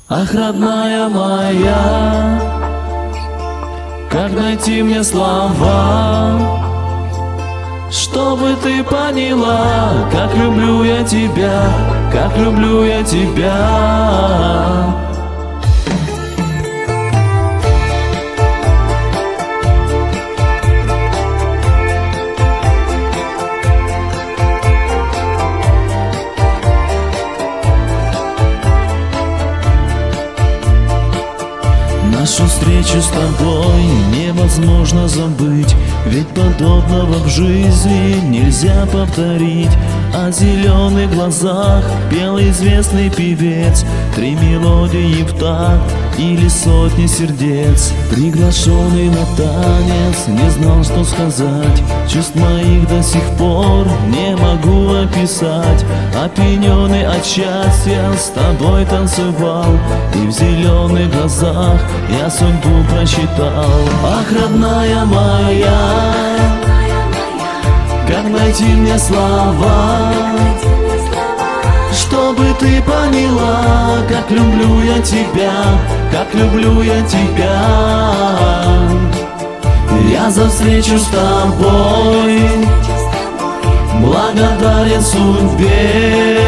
Ах, родная моя, как найти мне слова, чтобы ты поняла, как люблю я тебя, как люблю я тебя. Нашу встречу с тобой невозможно забыть, ведь подобного в жизни нельзя повторить. О зеленых глазах пел известный певец, 3 мелодии в такт или сотни сердец. Приглашенный на танец, не знал, что сказать, чувств моих до сих пор не могу описать. Опьяненный от счастья с тобой танцевал, и в зеленых глазах я судьбу прочитал. Ах, родная моя, как найти мне слова, чтобы ты поняла, как люблю я тебя, как люблю я тебя. Я за встречу с тобой благодарен судьбе,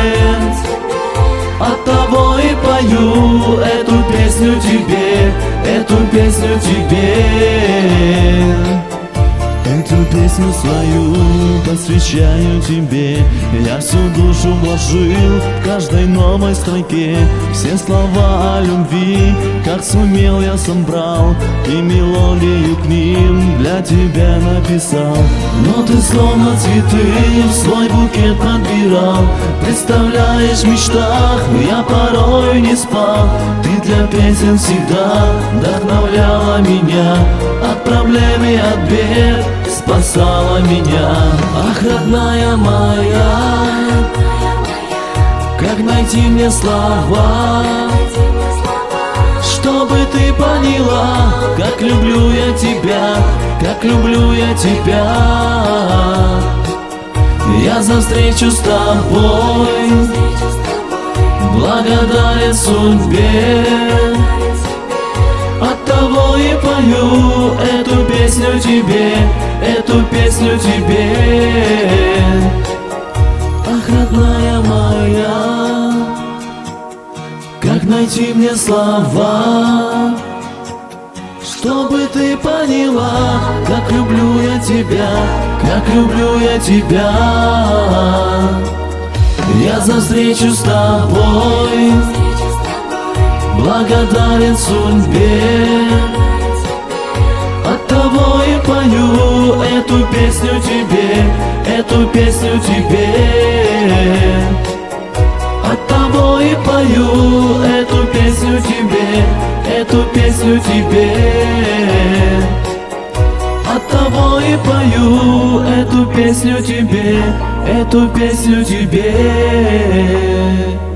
оттого и пою эту песню тебе, эту песню тебе. Эту песню свою посвящаю тебе. Я всю душу вложил в каждой новой строке. Все слова о любви, как сумел, я собрал, и мелодию к ним для тебя написал. Но ты словно цветы в свой букет подбирал. Представляешь, в мечтах я порой не спал. Ты для песен всегда вдохновляла меня, от проблем и от бед спасала меня. Ах, родная моя, как найти мне слова, чтобы ты поняла, как люблю я тебя, как люблю я тебя. Я за встречу с тобой благодарен судьбе, оттого и пою эту песню тебе, эту песню тебе. Ах, родная моя, как найти мне слова, чтобы ты поняла, как люблю я тебя, как люблю я тебя. Я за встречу с тобой благодарен судьбе, оттого и пою эту песню тебе, эту песню тебе. Оттого и пою эту песню тебе, эту песню тебе. Оттого и пою эту песню тебе, эту песню тебе.